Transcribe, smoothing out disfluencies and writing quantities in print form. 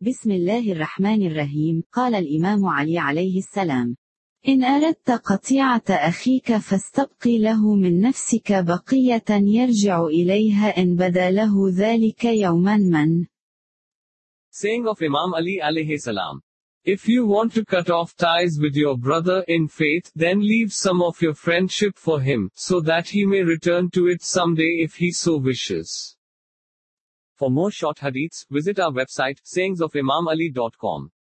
بسم الله الرحمن الرحيم. قال الإمام علي عليه السلام: إن أردت قطيعة أخيك فاستبقي له من نفسك بقية يرجع إليها إن بدا له ذلك يوما من. Saying of Imam Ali alayhi salam. If you want to cut off ties with your brother in faith, then leave some of your friendship for him, so that he may return to it someday if he so wishes. For more short hadiths, visit our website, sayingsofimamali.com.